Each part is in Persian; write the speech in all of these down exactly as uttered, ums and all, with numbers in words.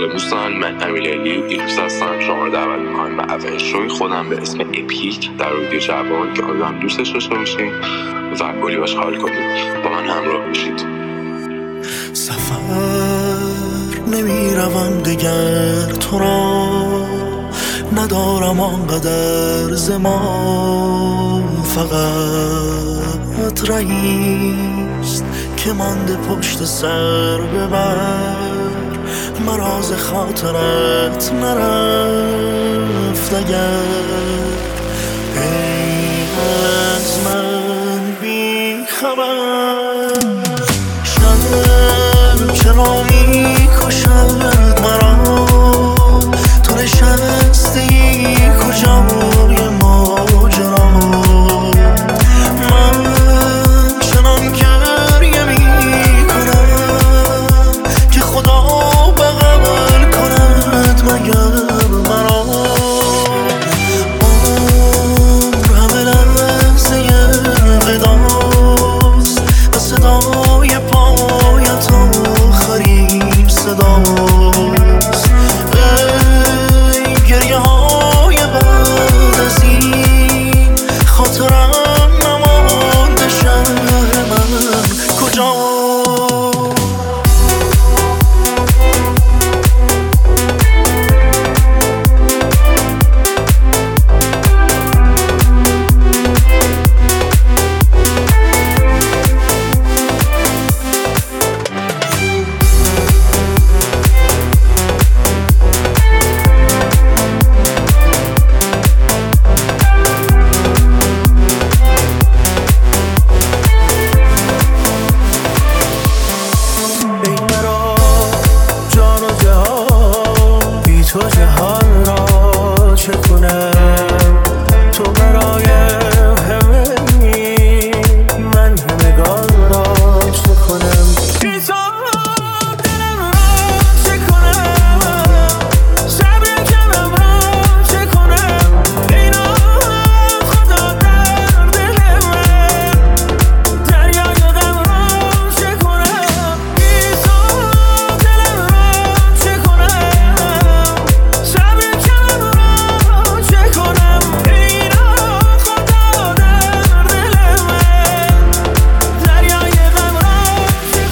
سلام دوستان، من امیرعلی دیروز هستم. شما رو دعوت میکنم به اولین شوی خودم به اسم اپیک در رادیو جوان که آدم دوستش داشته باشین و کلی باش حال کنید. با من همراه باشید. سفر نمیروم دگر، تو را ندارم آنقدر زمان، فقط رهیست که مانده پشت سر ببر، مراز خاطرت نرفت اگر ای از من بی خبر. شب چرا می کشد مرا، تو نشستی کجای ماجرا، من چنان گریه می کنم که خدا بغل کند مگر مرا. عمر همه لحظه وداست و صدای پایت آخرین صداست. ای گریه های بعد از این، خاطرم نمانده شهر من کجا. تو جهان را چه کنم، تو برای همه من همگان را چه کنم. بیزار دلم را چه کنم، صبر کمم را چه کنم. اینا خدا در دل من، دریای غم را چه کنم. بیزار دلم را چه کنم، صبر کمم را چه کنم. اینا خدا در دل من، دریای غم را چه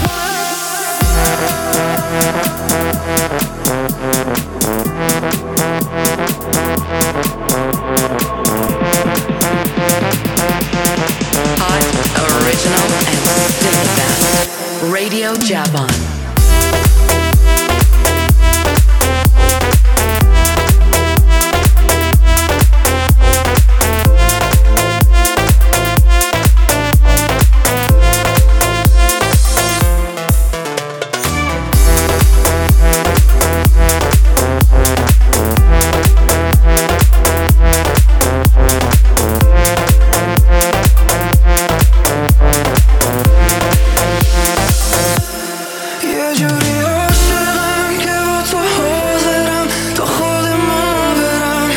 Hot, original, and still the best. Radio Javan. یه جوری عاشقم که با تو حاضرم تا خود ما برم،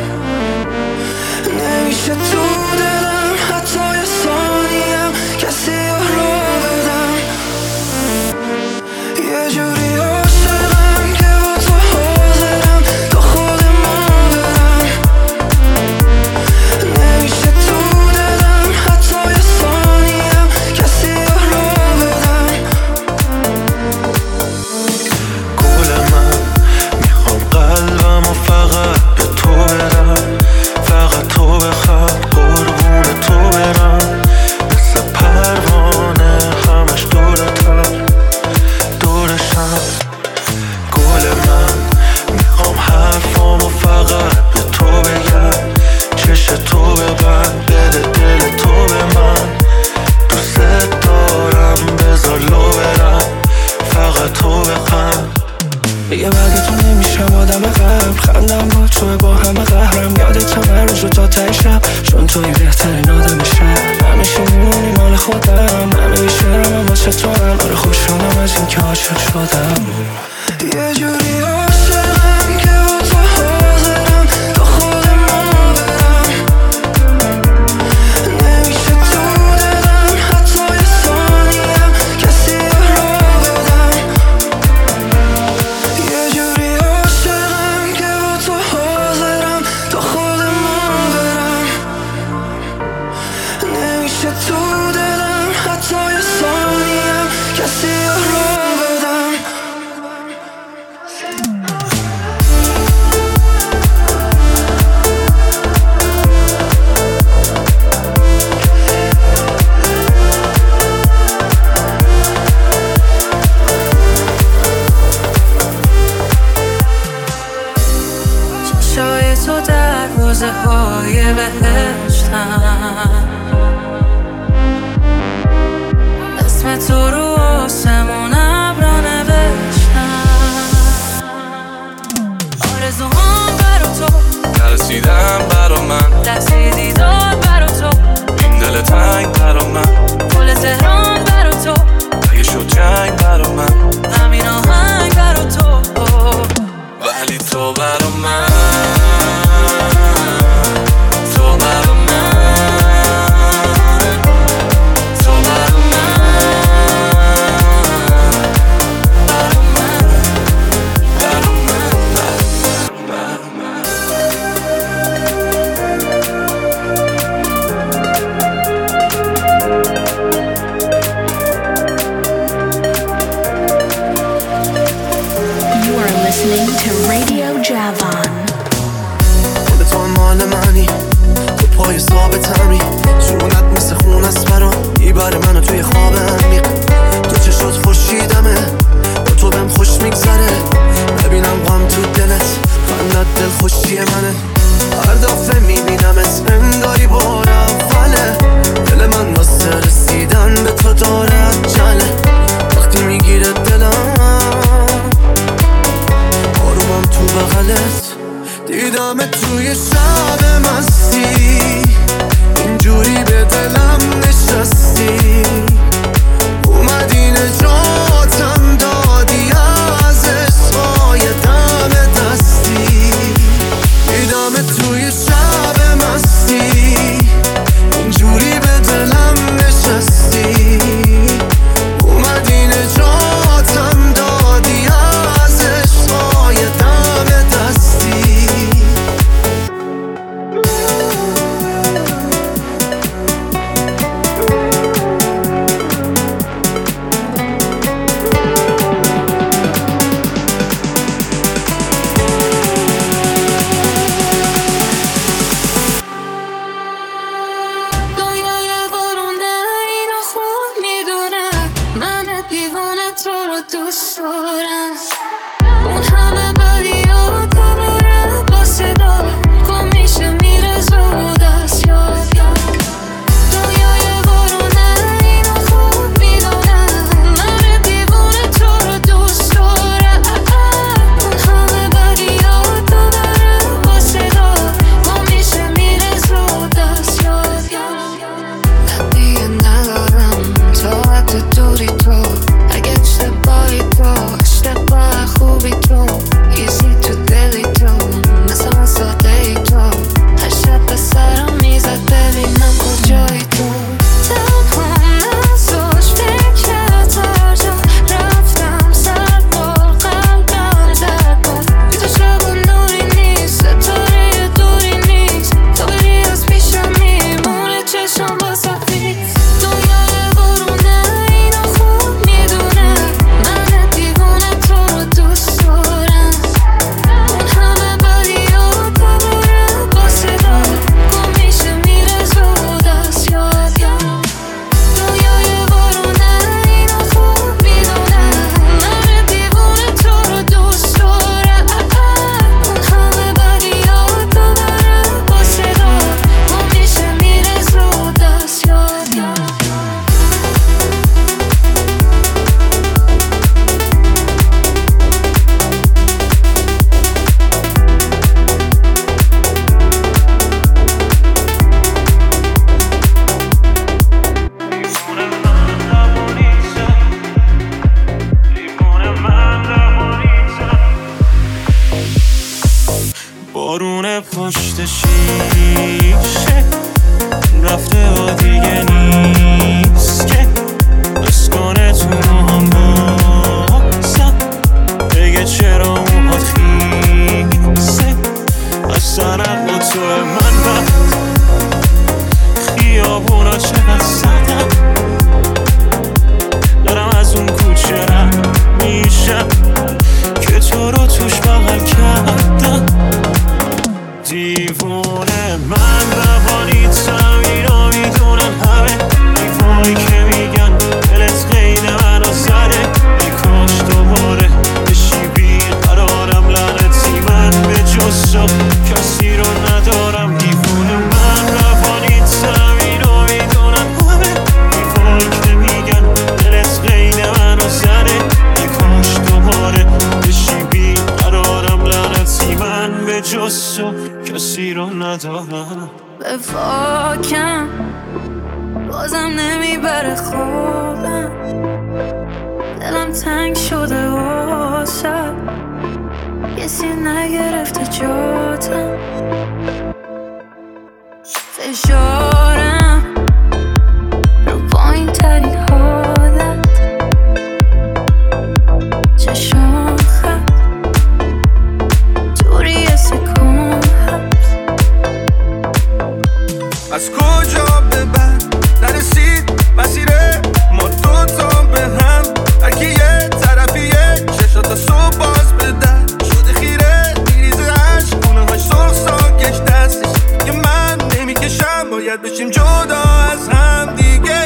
نمیشه تو دلم حتی یه ثانیم کسی رو بدم. یه جوری عاشقم که با تو حاضرم تا خود ما برم، نمیشه تو دلم حتی یه ثانیم کسی رو بدم. گل من میخوام قلبم و فقط به تو بدم، فقط تو بخواد های بهشتم، اسم تو رو آسمون ابرا نوشتم. آرزوهام برا تو نرسیدم برا من، دستی دیدار برا تو، این دل تنگ برا من، گل تهران برا تو، اگه شد جنگ برا من، همین آهنگ برا تو، ولی تو برا من، تو برا من، تو برا من، برا من، برا من، برا من. You are listening to Radio Javan. خود تو مال منی، تو پای ثابتمی، جونت مثل خون است برا میبره منو توی خواب عمیق. تو چشات خوشیدمه، با تو بهم خوش میگذره، ببینم غم تو دلت، خندت دل خوشی منه. هر دفعه میبینمت انگاری بار اوله، دل من واسه رسیدن به تو داره عجله. وقتی میگیره دلم آرومم تو بغلت، دیدم توی شب مستی، اینجوری به دلم نشستی، اومدی نجاتم دادی از عشقای دم دستی. دیدم توی شب مستی، اینجوری به دلم نشستی، اومدی نجاتم دادی از عشقای دم دستی. دنیای بارونه اینو خوب میدونه، من دیوانه تو رو دوست دارم. اون همه بدیات دوباره با صدا گم میشه میره زود از یاد. دنیای بارونه اینو خوب میدونه، من دیوانه تو رو دوست دارم. اون همه بدیات دوباره با صدا گم میشه میره زود از یاد. دیگه ندارم طاقت دوری تو، اگه اشتباهی تو، اشتباه خوبی تو، ایزی تو دلی تو، مثلا ساده ای تو، هر شب به سرم میزد ببینم کجایی تو. تنها نزاش فکرت هر جا رفتم، سر بار قلبم زد بار، بی تو شب و نوری نیست، ستاره دوری نیست، تو بری از پیشم میمونه چشم با سفید. دنیای بارونه اینو خوب میدونه، من دیوانه تو رو دوست دارم. اون همه بدیات دوباره با صدا گم میشه میره زود از یاد. دنیای بارونه اینو خوب میدونه، من دیوانه تو رو دوست دارم. اون همه بدیات دوباره با صدا گم میشه میره زود از یاد. بارون پشت شیشه رفته و دیگه نیست که بس کنه تو هم بازم، بگه چرا موهات خیسه از سرم با تو من رفت. خیابونا چقدر سردم، دارم از اون کوچه رد میشم که تو رو توش بغل کردم. دیوونه من روانیتم، اینو میدونن همه، دیوانی که میگن دلت قید منو زده. ای کاش دوباره بشی بیقرارم، لعنتی من به جز تو کسی رو ندارم. دیوونه به فاکم بازم نمیبره خوابم، دلم تنگ شده واسه کسی نگرفته جاتم، فشارم رو پایین ترین حالت، چشم خط توری سکون حبس. از کجا به بعد نرسید مسیر ما دوتا به هم، هرکی یه طرفیه چشاتا صبح باز به در شده خیره میریزه عشق، خونه هاش سرخ ساکش دستش که من نمیکشم، باید بشیم جدا از هم دیگه.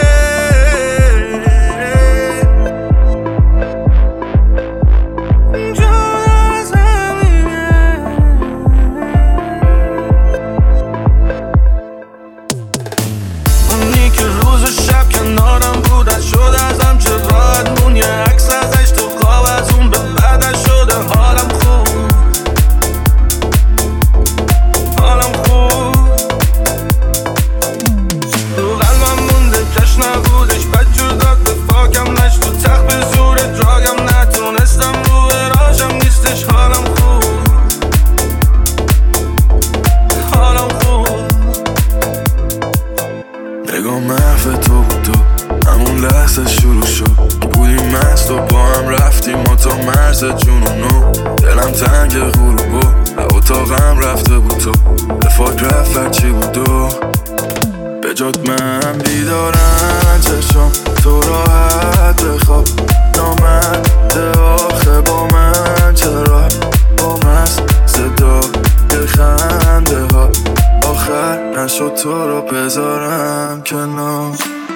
تو رو بذارم کنار.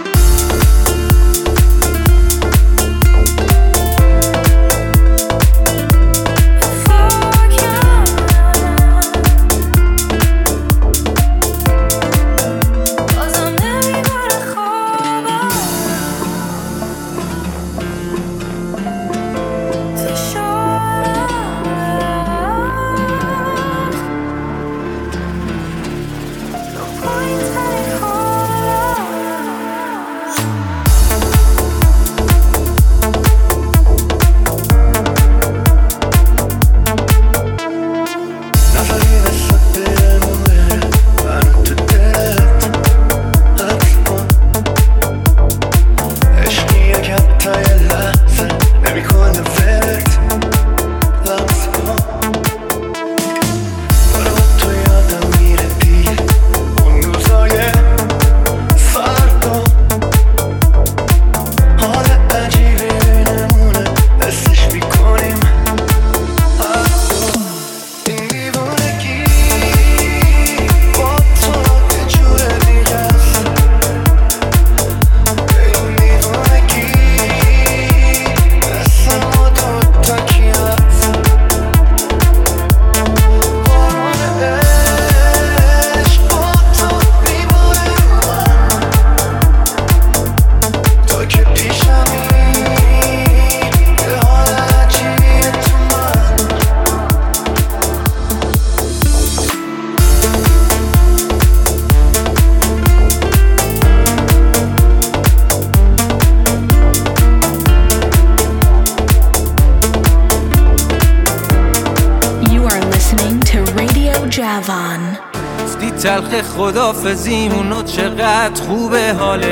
تلخ خدافزیمونو چقدر خوبه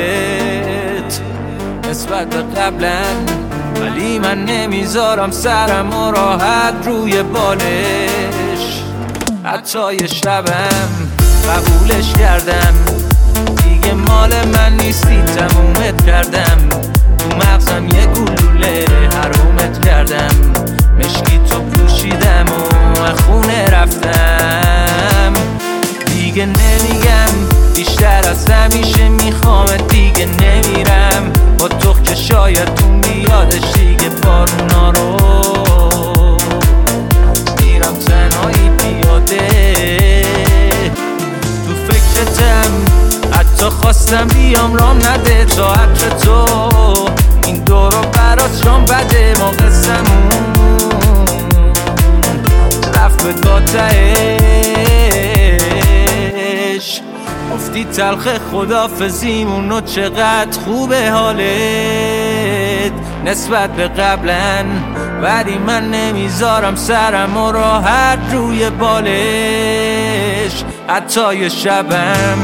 حالت نسبت به قبلا، ولی من نمیذارم سرم و راحت روی بالش. حتی یه شبم قبولش کردم، دیگه مال من نیستی تمومت کردم. تو مغزم یه گلوله حرومت کردم، مشکی تو پوشیدم و خونه رفتم. دیگه نمیگم بیشتر از همیشه میخوامت، دیگه نمیرم با تو که شاید اون بیادش دیگه بارونا رو. میرم تنهایی پیاده تو فکرتم، حتی خواستم بیام رام نده تا عطر تو این دورو برات شام بده. ما قصمون رفت به قاطعش گفتی تلخ خدافزیمون و چقدر خوبه حالت نسبت به قبلن، ولی من نمیذارم سرم و راحت روی بالش حتی یه شبم.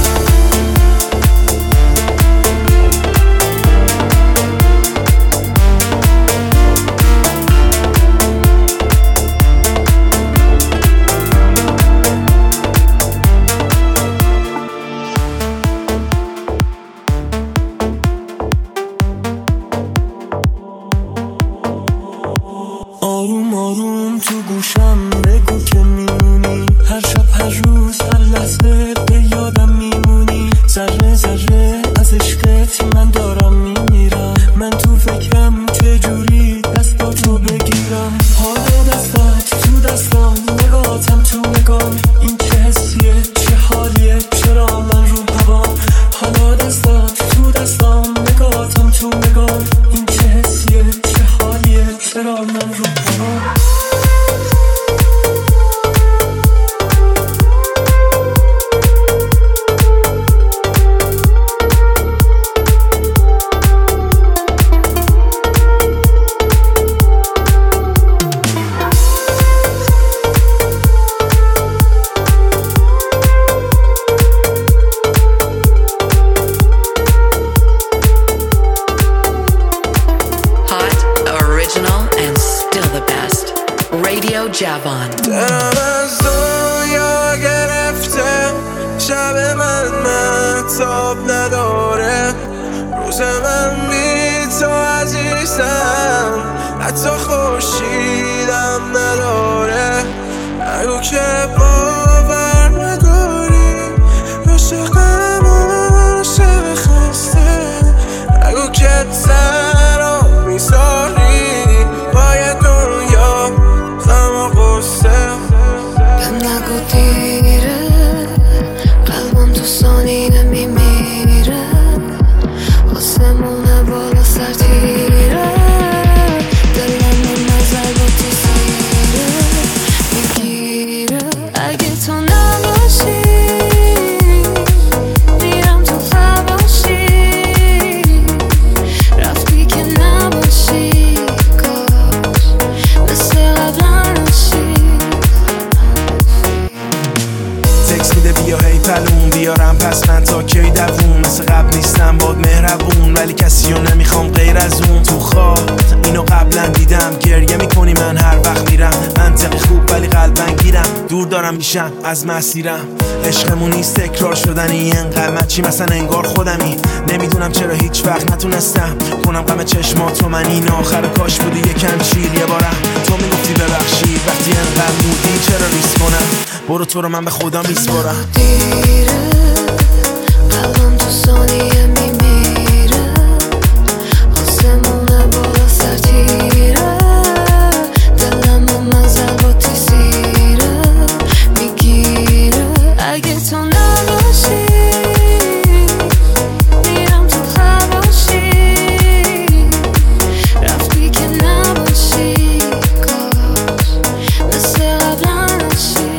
آروم آروم تو گوشم بگو که میمونی، هر شب هر روز هر لحظه به یادم میمونی، ذره ذره از عشقت من دارم میمیرم، من تو فکرم چجوری دستاتو بگیرم، حال دستات تو دستام، نگاهتم تو نگام، این چه حسیه چه حالیه چرا من رو هوام، حالا دستات تو دستام، نگاهتم تو نگام، این چه حسیه چه حالیه چرا من رو هوام. Javan. دلم از دنیا گرفته، شب من مهتاب نداره، روز من بی تو عزیزم، حتی خورشیدم نداره، نگو که باور نداری، عاشقم عاشق خسته، نگو که تنها میذاری باید دنیا غم و غصه. بهم نگو دیره، قلبم تو ثانیه میمیره، آسمونه بالا سر تیره، دلم نظر با تو سیره میگیره، اگه تو نباشی میرم تو خواباشی، رفتی که نباشی کاش مثل قبلا نشی. تکس میده بیا هی پلون بیارم پس من تا کی دوون، مثل قبل نیستم باد مهربون، ولی کسی رو نمیخوام غیر از اون، تو خواب اینو قبلا دیدم، گریه میکنی من هر وقت میرم، منطقی خوب ولی قلبن گیرم، دور دارم میشم از مسیرم، عشقمون نیست تکرار شدنی، انقدر چی مثلا انگار خودمی، نمیدونم چرا هیچ وقت نتونستم کنم غم چشماتو من، این آخر کاش بودی یکم چیر یه بارم، تو میگفتی ببخشید وقتی انقدر بودی چرا ریس کنم، برو تو رو من به خدا میسپارم. دیره قلبم تو ثانیه میمیره، آسمونه بالا سر تیره، دلم مزل با تیزیره میگیره، اگه تو نباشی میرم تو خواباشی، رفتی که نباشی کاش مثل قبلا نشی.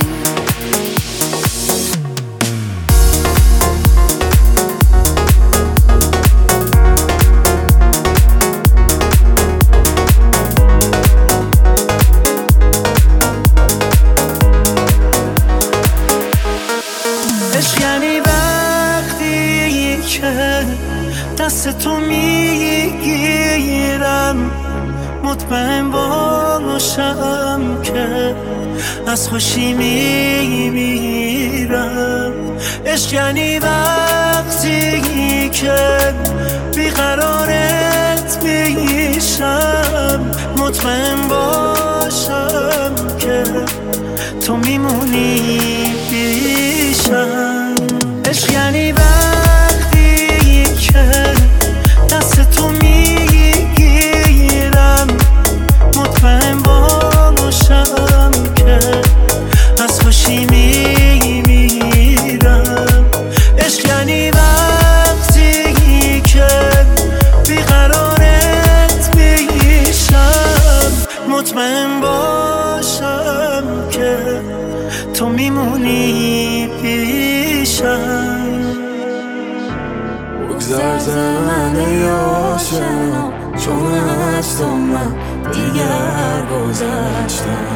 عشق یعنی وقتی که دست تو میگیرم، مطمئن باشم که از خوشی میمیرم، عشق یعنی وقتی که بیقرارت میشم، مطمئن باشم که تو میمونی پیشم، عشق یعنی وقتی که دست تو میگیرم، مطمئن باشم که از خوشی میمیرم، عشق یعنی وقتی که بیقرارت میشم، مطمئن باشم که تو میمونی پیشم. بگذر ز من ای عاشقم، چون از تو من دیگر گذشتم.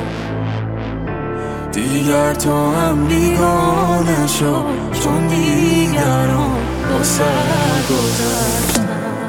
دیگر تو هم بیگانه شو، چون دیگران با سر گذشتم.